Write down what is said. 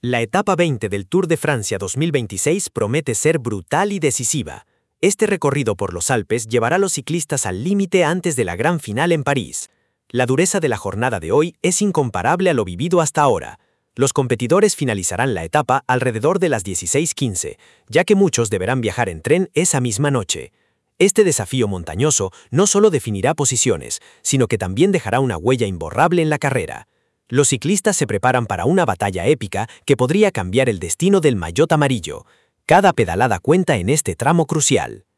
La etapa 20 del Tour de Francia 2026 promete ser brutal y decisiva. Este recorrido por los Alpes llevará a los ciclistas al límite antes de la gran final en París. La dureza de la jornada de hoy es incomparable a lo vivido hasta ahora. Los competidores finalizarán la etapa alrededor de las 16:15, ya que muchos deberán viajar en tren esa misma noche. Este desafío montañoso no solo definirá posiciones, sino que también dejará una huella imborrable en la carrera. Los ciclistas se preparan para una batalla épica que podría cambiar el destino del maillot amarillo. Cada pedalada cuenta en este tramo crucial.